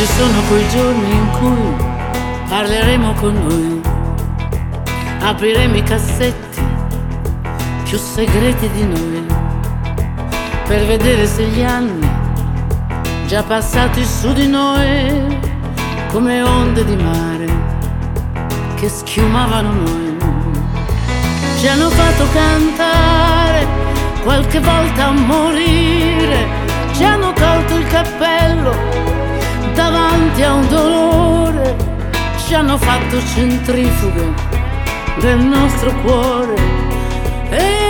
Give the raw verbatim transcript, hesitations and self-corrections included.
Ci sono quei giorni in cui parleremo con noi, apriremo i cassetti più segreti di noi, per vedere se gli anni già passati su di noi, come onde di mare che schiumavano noi, ci hanno fatto cantare, qualche volta a morire, ci hanno tolto il cappello davanti a un dolore, ci hanno fatto centrifughe del nostro cuore. E